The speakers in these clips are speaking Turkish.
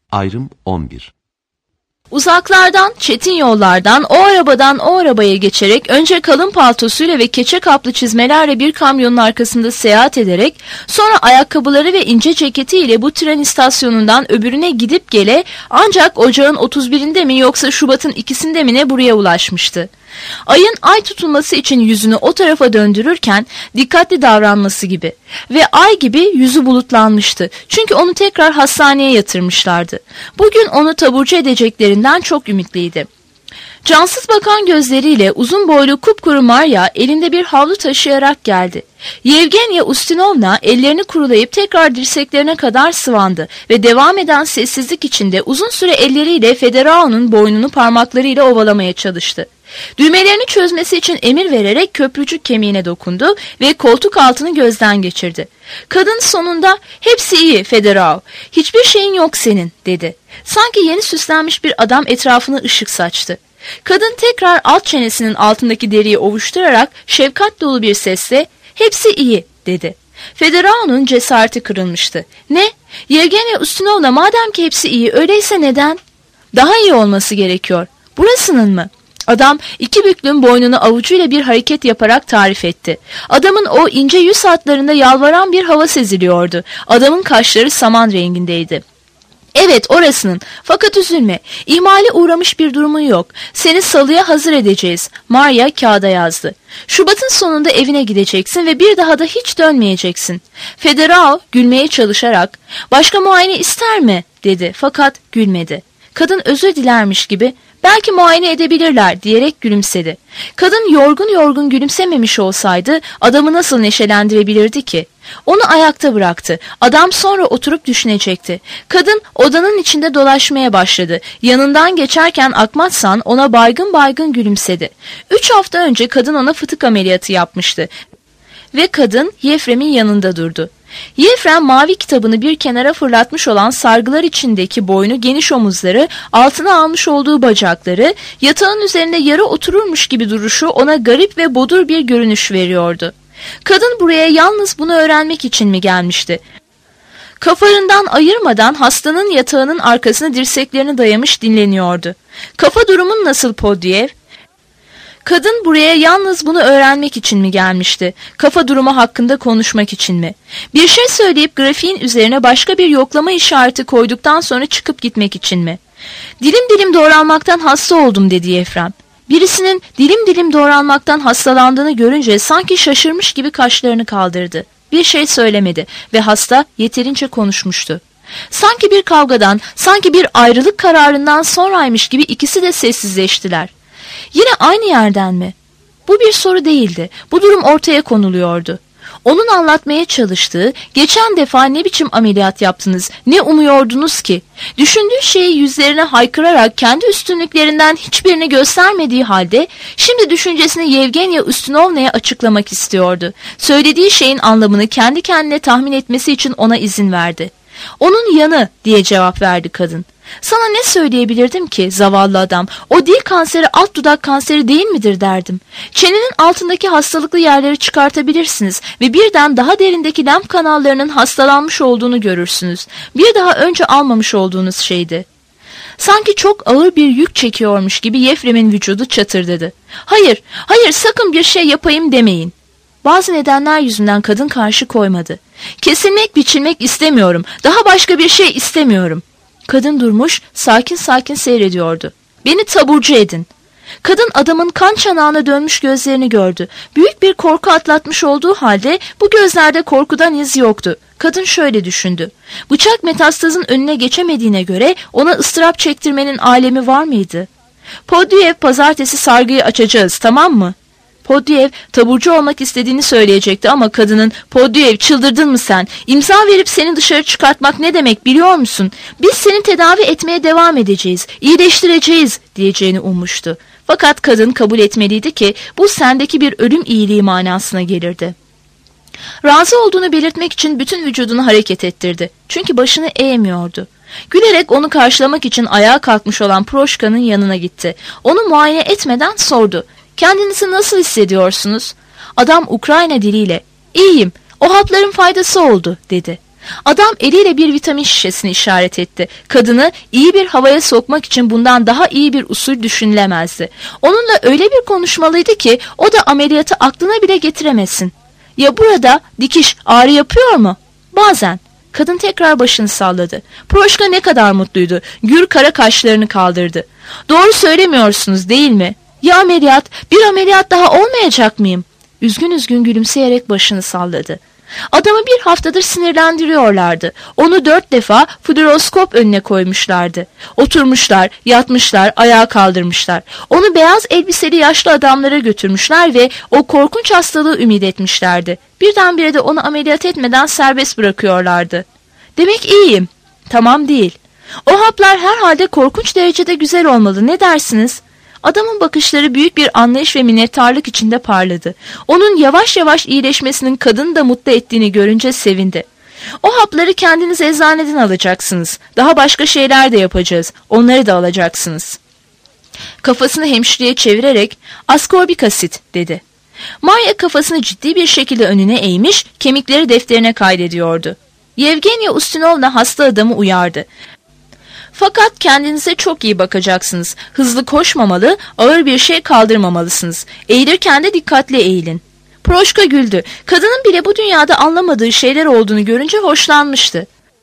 Ayrım 11. Uzaklardan, çetin yollardan, o arabadan o arabaya geçerek, önce kalın paltosuyla ve keçe kaplı çizmelerle bir kamyonun arkasında seyahat ederek, sonra ayakkabıları ve ince ceketiyle bu tren istasyonundan öbürüne gidip gele, ancak ocağın 31'inde mi yoksa Şubat'ın 2'sinde mi ne buraya ulaşmıştı. Ayın ay tutulması için yüzünü o tarafa döndürürken dikkatli davranması gibi ve ay gibi yüzü bulutlanmıştı. Çünkü onu tekrar hastaneye yatırmışlardı. Bugün onu taburcu edeceklerinden çok ümitliydi. Cansız bakan gözleriyle uzun boylu kupkuru Marya elinde bir havlu taşıyarak geldi. Yevgenya Ustinovna ellerini kurulayıp tekrar dirseklerine kadar sıvandı ve devam eden sessizlik içinde uzun süre elleriyle Federao'nun boynunu parmaklarıyla ovalamaya çalıştı. Düğmelerini çözmesi için emir vererek köprücük kemiğine dokundu ve koltuk altını gözden geçirdi. Kadın sonunda "Hepsi iyi Federao, hiçbir şeyin yok senin" dedi. Sanki yeni süslenmiş bir adam etrafına ışık saçtı. Kadın tekrar alt çenesinin altındaki deriyi ovuşturarak şefkat dolu bir sesle "Hepsi iyi" dedi. Federao'nun cesareti kırılmıştı. "Ne? Yevgenya Ustinovna, madem ki hepsi iyi, öyleyse neden?" "Daha iyi olması gerekiyor." "Burasının mı?" Adam iki büklüm boynunu avucuyla bir hareket yaparak tarif etti. Adamın o ince yüz hatlarında yalvaran bir hava seziliyordu. Adamın kaşları saman rengindeydi. "Evet, orasının. Fakat üzülme. İhmale uğramış bir durumun yok. Seni salıya hazır edeceğiz." Marya kağıda yazdı. "Şubat'ın sonunda evine gideceksin ve bir daha da hiç dönmeyeceksin." Federao gülmeye çalışarak "Başka muayene ister mi?" dedi. Fakat gülmedi. Kadın özür dilermiş gibi "Belki muayene edebilirler" diyerek gülümsedi. Kadın yorgun yorgun gülümsememiş olsaydı adamı nasıl neşelendirebilirdi ki? Onu ayakta bıraktı. Adam sonra oturup düşünecekti. Kadın odanın içinde dolaşmaya başladı. Yanından geçerken Akmatsan ona baygın baygın gülümsedi. 3 hafta önce kadın ona fıtık ameliyatı yapmıştı. Ve kadın Yefrem'in yanında durdu. Yefrem mavi kitabını bir kenara fırlatmış olan sargılar içindeki boynu, geniş omuzları, altına almış olduğu bacakları, yatağın üzerinde yarı otururmuş gibi duruşu ona garip ve bodur bir görünüş veriyordu. Kadın buraya yalnız bunu öğrenmek için mi gelmişti? Kafarından ayırmadan hastanın yatağının arkasına dirseklerini dayamış dinleniyordu. "Kafa durumun nasıl Podyev?" Kadın buraya yalnız bunu öğrenmek için mi gelmişti? Kafa durumu hakkında konuşmak için mi? Bir şey söyleyip grafiğin üzerine başka bir yoklama işareti koyduktan sonra çıkıp gitmek için mi? "Dilim dilim doğranmaktan hasta oldum" dedi Yefrem. Birisinin dilim dilim doğranmaktan hastalandığını görünce sanki şaşırmış gibi kaşlarını kaldırdı. Bir şey söylemedi ve hasta yeterince konuşmuştu. Sanki bir kavgadan, sanki bir ayrılık kararından sonraymış gibi ikisi de sessizleştiler. Yine aynı yerden mi? Bu bir soru değildi. Bu durum ortaya konuluyordu. Onun anlatmaya çalıştığı, "Geçen defa ne biçim ameliyat yaptınız, ne umuyordunuz ki?" Düşündüğü şeyi yüzlerine haykırarak kendi üstünlüklerinden hiçbirini göstermediği halde şimdi düşüncesini Yevgenya Ustinovna'ya açıklamak istiyordu. Söylediği şeyin anlamını kendi kendine tahmin etmesi için ona izin verdi. "Onun yanı" diye cevap verdi kadın. "Sana ne söyleyebilirdim ki zavallı adam? O dil kanseri alt dudak kanseri değil midir derdim. Çenenin altındaki hastalıklı yerleri çıkartabilirsiniz ve birden daha derindeki lenf kanallarının hastalanmış olduğunu görürsünüz. Bir daha önce almamış olduğunuz şeydi." Sanki çok ağır bir yük çekiyormuş gibi Yefrem'in vücudu çatırdadı. "Hayır, hayır, sakın bir şey yapayım demeyin." Bazı nedenler yüzünden kadın karşı koymadı. "Kesilmek biçilmek istemiyorum. Daha başka bir şey istemiyorum." Kadın durmuş, sakin sakin seyrediyordu. "Beni taburcu edin." Kadın adamın kan çanağına dönmüş gözlerini gördü. Büyük bir korku atlatmış olduğu halde bu gözlerde korkudan iz yoktu. Kadın şöyle düşündü. Bıçak metastazın önüne geçemediğine göre ona ıstırap çektirmenin alemi var mıydı? "Podyev, pazartesi sargıyı açacağız, tamam mı?" Podyev taburcu olmak istediğini söyleyecekti ama kadının "Podyev, çıldırdın mı sen? İmza verip seni dışarı çıkartmak ne demek biliyor musun? Biz seni tedavi etmeye devam edeceğiz, iyileştireceğiz" diyeceğini ummuştu. Fakat kadın kabul etmeliydi ki bu sendeki bir ölüm iyiliği manasına gelirdi. Razı olduğunu belirtmek için bütün vücudunu hareket ettirdi. Çünkü başını eğmiyordu. Gülerek onu karşılamak için ayağa kalkmış olan Proşka'nın yanına gitti. Onu muayene etmeden sordu. "Kendinizi nasıl hissediyorsunuz?" Adam Ukrayna diliyle "İyiyim, o hapların faydası oldu" dedi. Adam eliyle bir vitamin şişesini işaret etti. Kadını iyi bir havaya sokmak için bundan daha iyi bir usul düşünülemezdi. Onunla öyle bir konuşmalıydı ki o da ameliyatı aklına bile getiremesin. Ya burada dikiş ağrı yapıyor mu? Bazen. Kadın tekrar başını salladı. Proşka ne kadar mutluydu. Gür kara kaşlarını kaldırdı. Doğru söylemiyorsunuz değil mi? Ya ameliyat? Bir ameliyat daha olmayacak mıyım? Üzgün üzgün gülümseyerek başını salladı. Adamı bir haftadır sinirlendiriyorlardı. Onu 4 defa fluoroskop önüne koymuşlardı. Oturmuşlar, yatmışlar, ayağa kaldırmışlar. Onu beyaz elbiseli yaşlı adamlara götürmüşler ve o korkunç hastalığı ümit etmişlerdi. Birdenbire de onu ameliyat etmeden serbest bırakıyorlardı. Demek iyiyim. Tamam değil. O haplar herhalde korkunç derecede güzel olmalı. Ne dersiniz? Adamın bakışları büyük bir anlayış ve minnettarlık içinde parladı. Onun yavaş yavaş iyileşmesinin kadını da mutlu ettiğini görünce sevindi. O hapları kendiniz eczaneden alacaksınız. Daha başka şeyler de yapacağız. Onları da alacaksınız. Kafasını hemşireye çevirerek askorbik asit dedi. Maria kafasını ciddi bir şekilde önüne eğmiş, kemikleri defterine kaydediyordu. Yevgenya Ustinovna hasta adamı uyardı. Fakat kendinize çok iyi bakacaksınız. Hızlı koşmamalı, ağır bir şey kaldırmamalısınız. Eğilirken de dikkatli eğilin. Proşka güldü. Kadının bile bu dünyada anlamadığı şeyler olduğunu görünce hoşlanmıştı.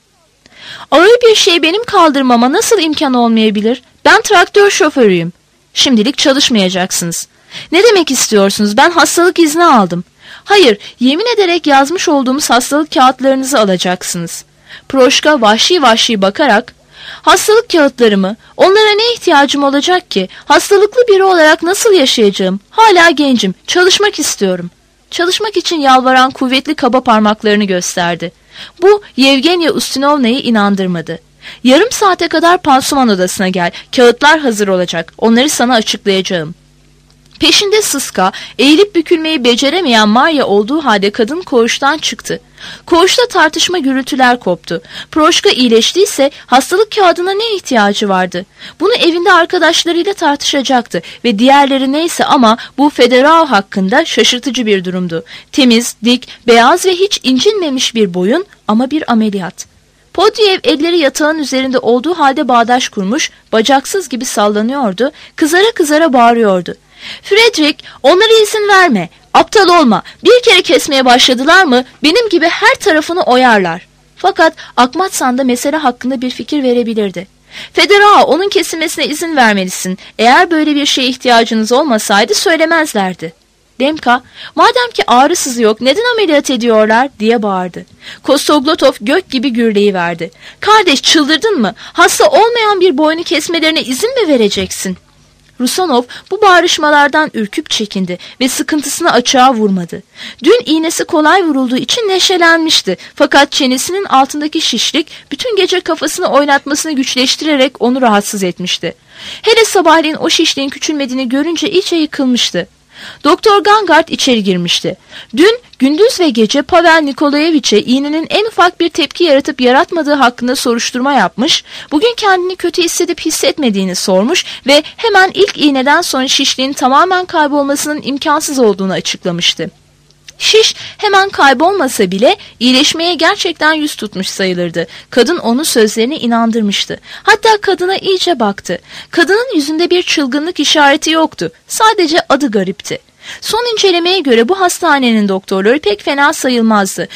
Ağır bir şey benim kaldırmama nasıl imkan olmayabilir? Ben traktör şoförüyüm. Şimdilik çalışmayacaksınız. Ne demek istiyorsunuz? Ben hastalık izni aldım. Hayır, yemin ederek yazmış olduğumuz hastalık kağıtlarınızı alacaksınız. Proşka vahşi vahşi bakarak, hastalık kağıtlarımı, onlara ne ihtiyacım olacak ki? Hastalıklı biri olarak nasıl yaşayacağım? Hala gencim, çalışmak istiyorum. Çalışmak için yalvaran kuvvetli kaba parmaklarını gösterdi. Bu Yevgenya Ustinovna'yı inandırmadı. Yarım saate kadar pansuman odasına gel, kağıtlar hazır olacak, onları sana açıklayacağım. Peşinde sıska, eğilip bükülmeyi beceremeyen Maria olduğu halde kadın koğuştan çıktı. Koğuşta tartışma gürültüler koptu. Proşka iyileştiyse hastalık kağıdına ne ihtiyacı vardı? Bunu evinde arkadaşlarıyla tartışacaktı ve diğerleri neyse ama bu Federao hakkında şaşırtıcı bir durumdu. Temiz, dik, beyaz ve hiç incinmemiş bir boyun ama bir ameliyat. Podriyev elleri yatağın üzerinde olduğu halde bağdaş kurmuş, bacaksız gibi sallanıyordu, kızara kızara bağırıyordu. Frederick, onlara izin verme, aptal olma, bir kere kesmeye başladılar mı benim gibi her tarafını oyarlar. Fakat Akmatsan da mesele hakkında bir fikir verebilirdi. Federao, onun kesilmesine izin vermelisin, eğer böyle bir şeye ihtiyacınız olmasaydı söylemezlerdi. Demka, madem ki ağrısızı yok neden ameliyat ediyorlar diye bağırdı. Kostoglotov gök gibi gürleyiverdi. Kardeş, çıldırdın mı? Hasta olmayan bir boynu kesmelerine izin mi vereceksin? Rusanov bu bağırışmalardan ürküp çekindi ve sıkıntısını açığa vurmadı. Dün iğnesi kolay vurulduğu için neşelenmişti. Fakat çenesinin altındaki şişlik bütün gece kafasını oynatmasını güçleştirerek onu rahatsız etmişti. Hele sabahleyin o şişliğin küçülmediğini görünce iyice yıkılmıştı. Doktor Gangard içeri girmişti. Dün gündüz ve gece Pavel Nikolayeviç'e iğnenin en ufak bir tepki yaratıp yaratmadığı hakkında soruşturma yapmış, bugün kendini kötü hissedip hissetmediğini sormuş ve hemen ilk iğneden sonra şişliğin tamamen kaybolmasının imkansız olduğunu açıklamıştı. Şiş hemen kaybolmasa bile iyileşmeye gerçekten yüz tutmuş sayılırdı. Kadın onun sözlerine inandırmıştı. Hatta kadına iyice baktı. Kadının yüzünde bir çılgınlık işareti yoktu. Sadece adı garipti. Son incelemeye göre bu hastanenin doktorları pek fena sayılmazdı.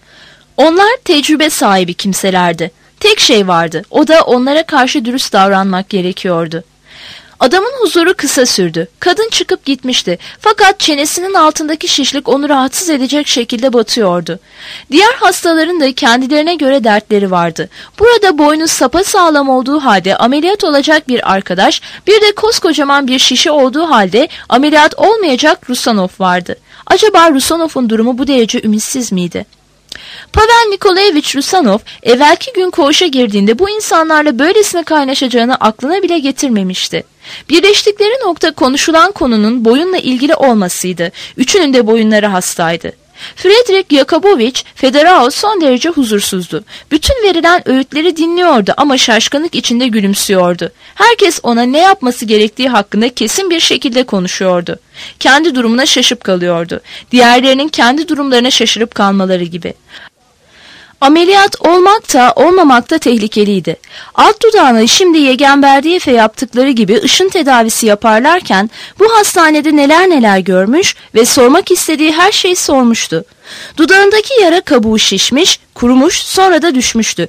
Onlar tecrübe sahibi kimselerdi. Tek şey vardı. O da onlara karşı dürüst davranmak gerekiyordu. Adamın huzuru kısa sürdü. Kadın çıkıp gitmişti. Fakat çenesinin altındaki şişlik onu rahatsız edecek şekilde batıyordu. Diğer hastaların da kendilerine göre dertleri vardı. Burada boynu sapasağlam olduğu halde ameliyat olacak bir arkadaş, bir de koskocaman bir şişe olduğu halde ameliyat olmayacak Rusanov vardı. Acaba Rusanov'un durumu bu derece ümitsiz miydi? Pavel Nikolaevich Rusanov evvelki gün koğuşa girdiğinde bu insanlarla böylesine kaynaşacağını aklına bile getirmemişti. Birleştikleri nokta konuşulan konunun boyunla ilgili olmasıydı. Üçünün de boyunları hastaydı. Frederick Yakubovich Federao son derece huzursuzdu. Bütün verilen öğütleri dinliyordu ama şaşkınlık içinde gülümsüyordu. Herkes ona ne yapması gerektiği hakkında kesin bir şekilde konuşuyordu. Kendi durumuna şaşıp kalıyordu. Diğerlerinin kendi durumlarına şaşırıp kalmaları gibi. Ameliyat olmak da olmamak da tehlikeliydi. Alt dudağına şimdi Yegen Berdiyev'e yaptıkları gibi ışın tedavisi yaparlarken bu hastanede neler neler görmüş ve sormak istediği her şeyi sormuştu. Dudağındaki yara kabuğu şişmiş, kurumuş, sonra da düşmüştü.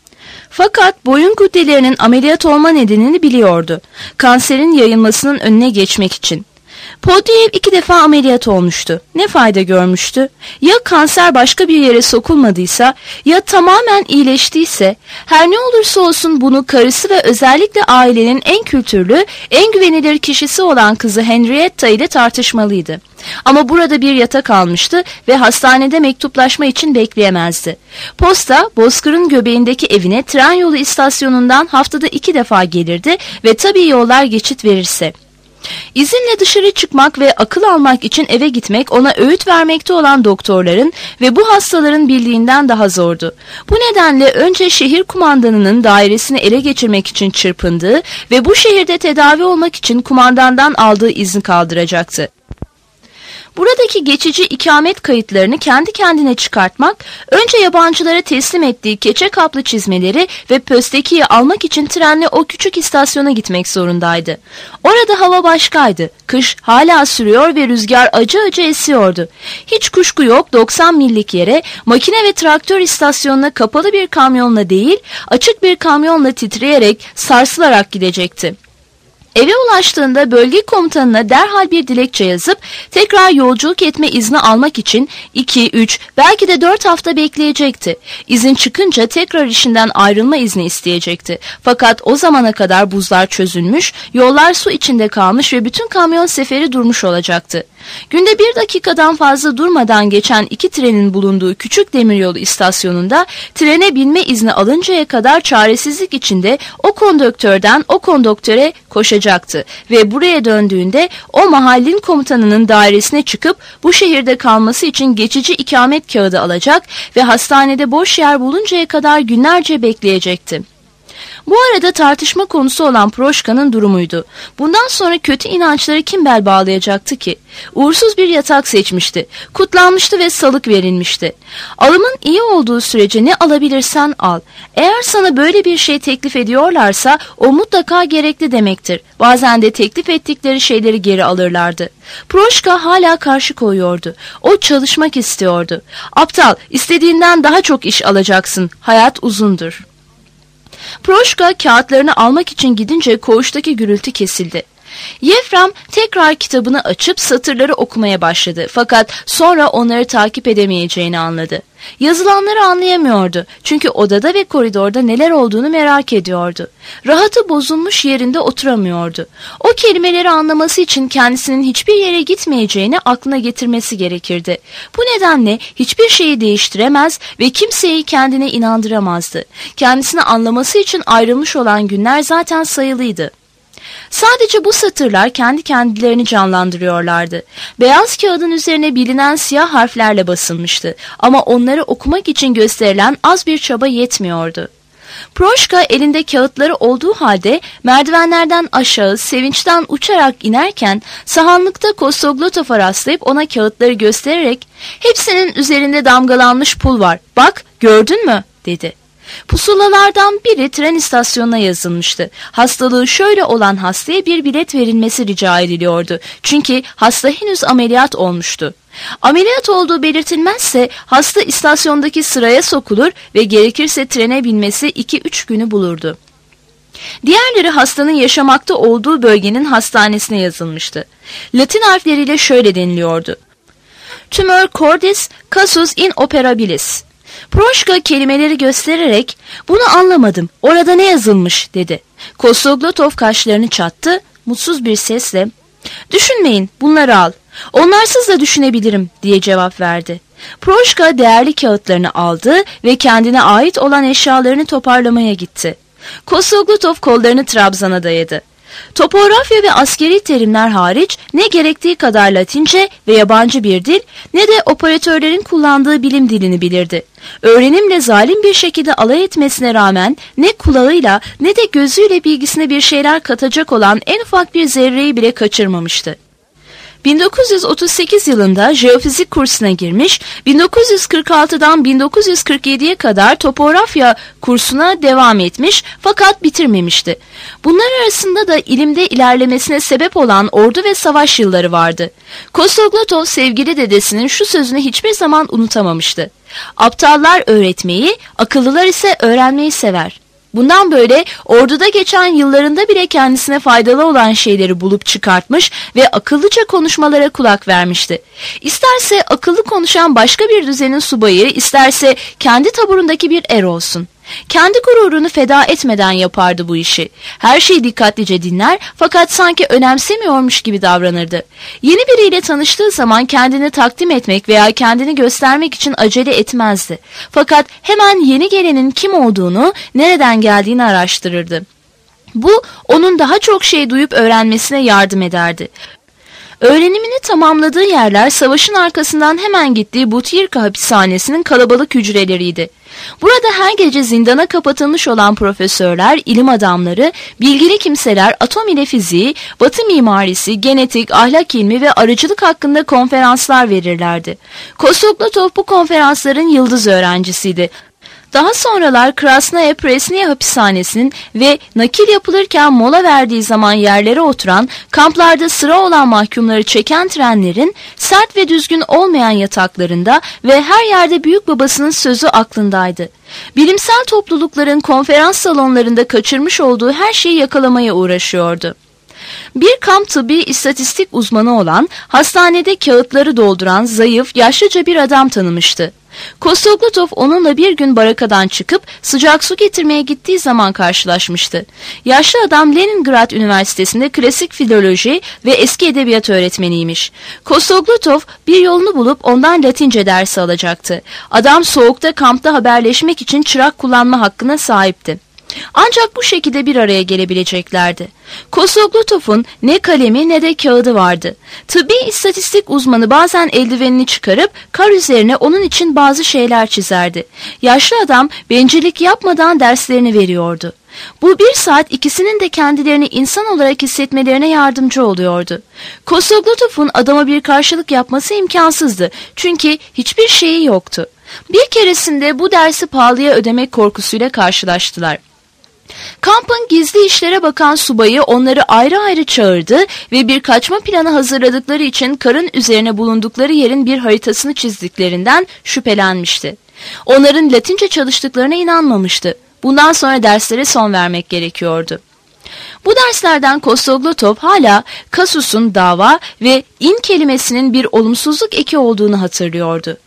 Fakat boyun kütlelerinin ameliyat olma nedenini biliyordu. Kanserin yayılmasının önüne geçmek için. Podriyev 2 defa ameliyat olmuştu. Ne fayda görmüştü? Ya kanser başka bir yere sokulmadıysa, ya tamamen iyileştiyse, her ne olursa olsun bunu karısı ve özellikle ailenin en kültürlü, en güvenilir kişisi olan kızı Henrietta ile tartışmalıydı. Ama burada bir yatak almıştı ve hastanede mektuplaşma için bekleyemezdi. Posta, Bozkır'ın göbeğindeki evine tren yolu istasyonundan haftada 2 defa gelirdi ve tabii yollar geçit verirse. İzinle dışarı çıkmak ve akıl almak için eve gitmek ona öğüt vermekte olan doktorların ve bu hastaların bildiğinden daha zordu. Bu nedenle önce şehir kumandanının dairesini ele geçirmek için çırpındığı ve bu şehirde tedavi olmak için kumandandan aldığı izni kaldıracaktı. Buradaki geçici ikamet kayıtlarını kendi kendine çıkartmak, önce yabancılara teslim ettiği keçe kaplı çizmeleri ve pöstekiyi almak için trenle o küçük istasyona gitmek zorundaydı. Orada hava başkaydı. Kış hala sürüyor ve rüzgar acı acı esiyordu. Hiç kuşku yok, 90 millik yere makine ve traktör istasyonuna kapalı bir kamyonla değil, açık bir kamyonla titreyerek, sarsılarak gidecekti. Eve ulaştığında bölge komutanına derhal bir dilekçe yazıp tekrar yolculuk etme izni almak için 2, 3 belki de 4 hafta bekleyecekti. İzin çıkınca tekrar işinden ayrılma izni isteyecekti. Fakat o zamana kadar buzlar çözülmüş, yollar su içinde kalmış ve bütün kamyon seferi durmuş olacaktı. Günde 1 dakikadan fazla durmadan geçen 2 trenin bulunduğu küçük demiryolu istasyonunda trene binme izni alıncaya kadar çaresizlik içinde o konduktörden o konduktöre koşacaktı ve buraya döndüğünde o mahallin komutanının dairesine çıkıp bu şehirde kalması için geçici ikamet kağıdı alacak ve hastanede boş yer buluncaya kadar günlerce bekleyecekti. Bu arada tartışma konusu olan Proşka'nın durumuydu. Bundan sonra kötü inançları kim bel bağlayacaktı ki? Uğursuz bir yatak seçmişti. Kutlanmıştı ve salık verilmişti. Alımın iyi olduğu sürece ne alabilirsen al. Eğer sana böyle bir şey teklif ediyorlarsa o mutlaka gerekli demektir. Bazen de teklif ettikleri şeyleri geri alırlardı. Proşka hala karşı koyuyordu. O çalışmak istiyordu. Aptal, istediğinden daha çok iş alacaksın. Hayat uzundur. Proşka kağıtlarını almak için gidince koğuştaki gürültü kesildi. Yefrem tekrar kitabını açıp satırları okumaya başladı. Fakat sonra onları takip edemeyeceğini anladı. Yazılanları anlayamıyordu. Çünkü odada ve koridorda neler olduğunu merak ediyordu. Rahatı bozulmuş yerinde oturamıyordu. O kelimeleri anlaması için kendisinin hiçbir yere gitmeyeceğini aklına getirmesi gerekirdi. Bu nedenle hiçbir şeyi değiştiremez ve kimseyi kendine inandıramazdı. Kendisini anlaması için ayrılmış olan günler zaten sayılıydı. Sadece bu satırlar kendi kendilerini canlandırıyorlardı. Beyaz kağıdın üzerine bilinen siyah harflerle basılmıştı ama onları okumak için gösterilen az bir çaba yetmiyordu. Proşka elinde kağıtları olduğu halde merdivenlerden aşağı sevinçten uçarak inerken sahanlıkta Kostoglotov'a rastlayıp ona kağıtları göstererek "Hepsinin üzerinde damgalanmış pul var. Bak, gördün mü?" dedi. Pusulalardan biri tren istasyonuna yazılmıştı. Hastalığı şöyle olan hastaya bir bilet verilmesi rica ediliyordu. Çünkü hasta henüz ameliyat olmuştu. Ameliyat olduğu belirtilmezse hasta istasyondaki sıraya sokulur ve gerekirse trene binmesi 2-3 günü bulurdu. Diğerleri hastanın yaşamakta olduğu bölgenin hastanesine yazılmıştı. Latin harfleriyle şöyle deniliyordu: Tumor cordis casus inoperabilis. Proşka kelimeleri göstererek "Bunu anlamadım, orada ne yazılmış?" dedi. Kostoglotov kaşlarını çattı, mutsuz bir sesle "Düşünmeyin, bunları al. Onlarsız da düşünebilirim," diye cevap verdi. Proşka değerli kağıtlarını aldı ve kendine ait olan eşyalarını toparlamaya gitti. Kostoglotov kollarını trabzana dayadı. Topografya ve askeri terimler hariç ne gerektiği kadar Latince ve yabancı bir dil ne de operatörlerin kullandığı bilim dilini bilirdi. Öğrenimle zalim bir şekilde alay etmesine rağmen ne kulağıyla ne de gözüyle bilgisine bir şeyler katacak olan en ufak bir zerreyi bile kaçırmamıştı. 1938 yılında jeofizik kursuna girmiş, 1946'dan 1947'ye kadar topografya kursuna devam etmiş fakat bitirmemişti. Bunlar arasında da ilimde ilerlemesine sebep olan ordu ve savaş yılları vardı. Kostoglotov sevgili dedesinin şu sözünü hiçbir zaman unutamamıştı. Aptallar öğretmeyi, akıllılar ise öğrenmeyi sever. Bundan böyle orduda geçen yıllarında bile kendisine faydalı olan şeyleri bulup çıkartmış ve akıllıca konuşmalara kulak vermişti. İsterse akıllı konuşan başka bir düzenin subayı, isterse kendi taburundaki bir er olsun. Kendi gururunu feda etmeden yapardı bu işi. Her şeyi dikkatlice dinler fakat sanki önemsemiyormuş gibi davranırdı. Yeni biriyle tanıştığı zaman kendini takdim etmek veya kendini göstermek için acele etmezdi. Fakat hemen yeni gelenin kim olduğunu, nereden geldiğini araştırırdı. Bu onun daha çok şey duyup öğrenmesine yardım ederdi. Öğrenimini tamamladığı yerler savaşın arkasından hemen gittiği Butyrka hapishanesinin kalabalık hücreleriydi. Burada her gece zindana kapatılmış olan profesörler, ilim adamları, bilgili kimseler atom ile fiziği, batı mimarisi, genetik, ahlak ilmi ve arıcılık hakkında konferanslar verirlerdi. Kostoglotov bu konferansların yıldız öğrencisiydi. Daha sonralar Krasnaya Presnaya hapishanesinin ve nakil yapılırken mola verdiği zaman yerlere oturan, kamplarda sıra olan mahkumları çeken trenlerin sert ve düzgün olmayan yataklarında ve her yerde büyük babasının sözü aklındaydı. Bilimsel toplulukların konferans salonlarında kaçırmış olduğu her şeyi yakalamaya uğraşıyordu. Bir kamp tıbbi istatistik uzmanı olan, hastanede kağıtları dolduran zayıf, yaşlıca bir adam tanımıştı. Kostoglotov onunla bir gün barakadan çıkıp sıcak su getirmeye gittiği zaman karşılaşmıştı. Yaşlı adam Leningrad Üniversitesi'nde klasik filoloji ve eski edebiyat öğretmeniymiş. Kostoglotov bir yolunu bulup ondan Latince dersi alacaktı. Adam soğukta kampta haberleşmek için çırak kullanma hakkına sahipti. Ancak bu şekilde bir araya gelebileceklerdi. Kostoglotov'un ne kalemi ne de kağıdı vardı. Tıbbi istatistik uzmanı bazen eldivenini çıkarıp kar üzerine onun için bazı şeyler çizerdi. Yaşlı adam bencillik yapmadan derslerini veriyordu. Bu 1 saat ikisinin de kendilerini insan olarak hissetmelerine yardımcı oluyordu. Kostoglotov'un adama bir karşılık yapması imkansızdı çünkü hiçbir şeyi yoktu. Bir keresinde bu dersi pahalıya ödemek korkusuyla karşılaştılar. Kampın gizli işlere bakan subayı onları ayrı ayrı çağırdı ve bir kaçma planı hazırladıkları için karın üzerine bulundukları yerin bir haritasını çizdiklerinden şüphelenmişti. Onların Latince çalıştıklarına inanmamıştı. Bundan sonra derslere son vermek gerekiyordu. Bu derslerden Kostoglotov hala kasus'un dava ve in kelimesinin bir olumsuzluk eki olduğunu hatırlıyordu.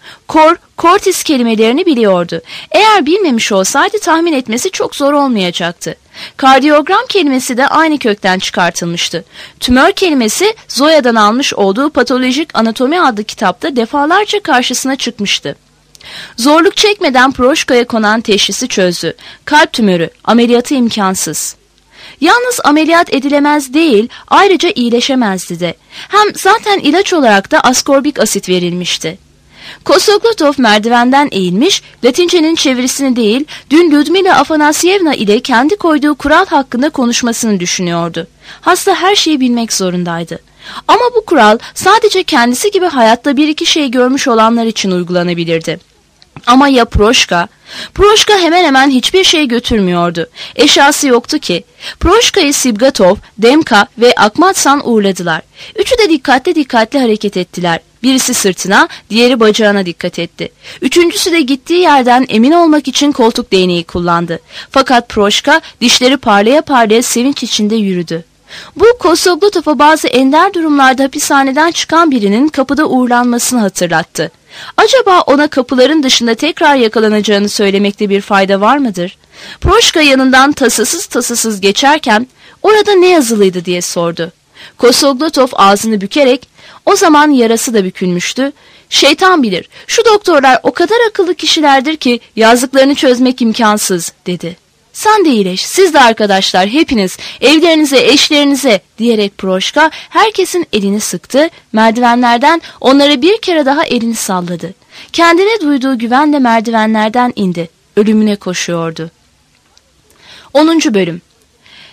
Cortis kelimelerini biliyordu. Eğer bilmemiş olsaydı tahmin etmesi çok zor olmayacaktı. Kardiyogram kelimesi de aynı kökten çıkartılmıştı. Tümör kelimesi Zoya'dan almış olduğu Patolojik Anatomi adlı kitapta defalarca karşısına çıkmıştı. Zorluk çekmeden Proşka'ya konan teşhisi çözdü. Kalp tümörü, ameliyatı imkansız. Yalnız ameliyat edilemez değil, ayrıca iyileşemezdi de. Hem zaten ilaç olarak da askorbik asit verilmişti. Kostoglotov merdivenden eğilmiş, Latince'nin çevirisini değil, dün Ludmila Afanasyevna ile kendi koyduğu kural hakkında konuşmasını düşünüyordu. Hasta her şeyi bilmek zorundaydı. Ama bu kural sadece kendisi gibi hayatta bir iki şey görmüş olanlar için uygulanabilirdi. Ama ya Proşka? Proşka hemen hemen hiçbir şey götürmüyordu. Eşyası yoktu ki. Proşka'yı Sibgatov, Demka ve Akmatsan uğurladılar. Üçü de dikkatli hareket ettiler. Birisi sırtına, diğeri bacağına dikkat etti. Üçüncüsü de gittiği yerden emin olmak için koltuk değneği kullandı. Fakat Proşka dişleri parlaya parlaya sevinç içinde yürüdü. Bu Kostoglotov'a bazı ender durumlarda hapishaneden çıkan birinin kapıda uğurlanmasını hatırlattı. Acaba ona kapıların dışında tekrar yakalanacağını söylemekte bir fayda var mıdır? Proşka yanından tasasız geçerken orada ne yazılıydı diye sordu. Kostoglotov ağzını bükerek o zaman yarası da bükülmüştü. Şeytan bilir, şu doktorlar o kadar akıllı kişilerdir ki yazdıklarını çözmek imkansız dedi. Sen de iyileş, siz de arkadaşlar, hepiniz evlerinize, eşlerinize diyerek Proşka herkesin elini sıktı, merdivenlerden onlara bir kere daha elini salladı. Kendine duyduğu güvenle merdivenlerden indi, ölümüne koşuyordu. 10. Bölüm.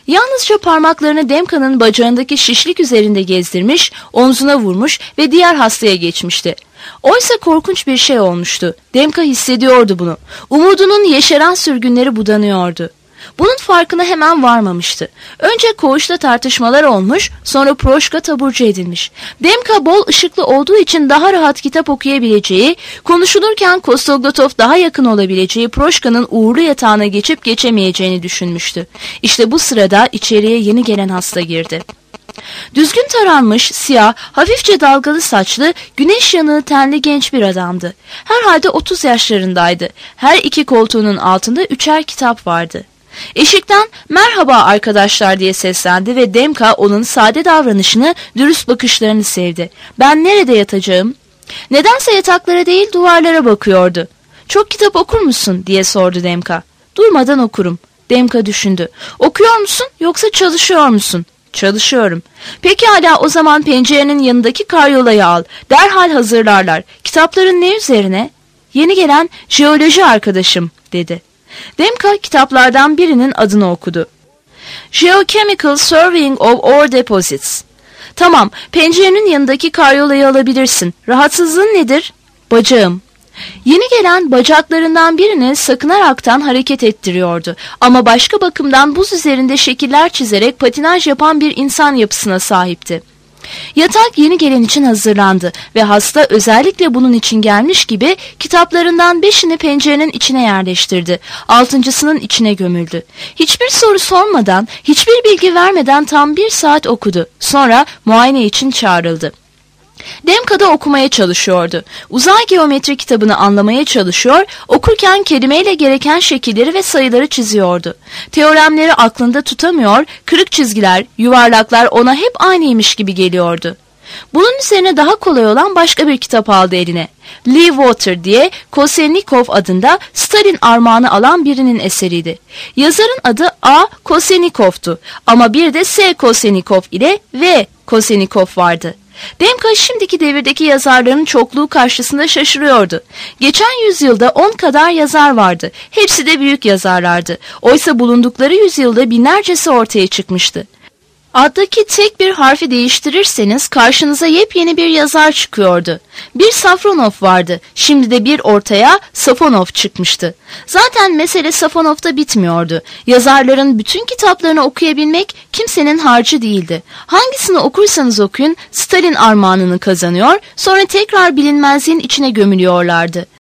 Yalnızca parmaklarını Demka'nın bacağındaki şişlik üzerinde gezdirmiş, omzuna vurmuş ve diğer hastaya geçmişti. Oysa korkunç bir şey olmuştu. Demka hissediyordu bunu. Umudunun yeşeren sürgünleri budanıyordu. Bunun farkına hemen varmamıştı. Önce koğuşta tartışmalar olmuş, sonra Proşka taburcu edilmiş. Demka bol ışıklı olduğu için daha rahat kitap okuyabileceği, konuşulurken Kostoglotov daha yakın olabileceği Proşka'nın uğurlu yatağına geçip geçemeyeceğini düşünmüştü. İşte bu sırada içeriye yeni gelen hasta girdi. Düzgün taranmış, siyah, hafifçe dalgalı saçlı, güneş yanığı tenli genç bir adamdı. Herhalde 30 yaşlarındaydı. Her iki koltuğunun altında 3'er kitap vardı. Eşikten "Merhaba arkadaşlar" diye seslendi ve Demka onun sade davranışını, dürüst bakışlarını sevdi. "Ben nerede yatacağım?" Nedense yataklara değil duvarlara bakıyordu. "Çok kitap okur musun?" diye sordu Demka. "Durmadan okurum." Demka düşündü. "Okuyor musun yoksa çalışıyor musun?" "Çalışıyorum." "Pekala, o zaman pencerenin yanındaki karyolayı al. Derhal hazırlarlar. Kitapların ne üzerine?" "Yeni gelen jeoloji arkadaşım," dedi. Demka kitaplardan birinin adını okudu. Geochemical Surveying of Ore Deposits. "Tamam, pencerenin yanındaki karyolayı alabilirsin. Rahatsızlığın nedir?" "Bacağım." Yeni gelen bacaklarından birini sakınaraktan hareket ettiriyordu. Ama başka bakımdan buz üzerinde şekiller çizerek patinaj yapan bir insan yapısına sahipti. Yatak yeni gelen için hazırlandı ve hasta özellikle bunun için gelmiş gibi kitaplarından 5'ini pencerenin içine yerleştirdi. 6.'sının içine gömüldü. Hiçbir soru sormadan, hiçbir bilgi vermeden tam 1 saat okudu. Sonra muayene için çağrıldı. Demka da okumaya çalışıyordu. Uzay geometri kitabını anlamaya çalışıyor, okurken kelimeyle gereken şekilleri ve sayıları çiziyordu. Teoremleri aklında tutamıyor, kırık çizgiler, yuvarlaklar ona hep aynıymış gibi geliyordu. Bunun üzerine daha kolay olan başka bir kitap aldı eline. Lee Water diye Koselnikov adında Stalin armağanı alan birinin eseriydi. Yazarın adı A. Koselnikov'tu ama bir de S. Koselnikov ile V. Koselnikov vardı. Demka şimdiki devirdeki yazarların çokluğu karşısında şaşırıyordu. Geçen yüzyılda 10 kadar yazar vardı. Hepsi de büyük yazarlardı. Oysa bulundukları yüzyılda binlercesi ortaya çıkmıştı. Addaki tek bir harfi değiştirirseniz karşınıza yepyeni bir yazar çıkıyordu. Bir Safronov vardı. Şimdi de bir ortaya Safonov çıkmıştı. Zaten mesele Safonov'ta bitmiyordu. Yazarların bütün kitaplarını okuyabilmek kimsenin harcı değildi. Hangisini okursanız okuyun Stalin armağanını kazanıyor, sonra tekrar bilinmezliğin içine gömülüyorlardı.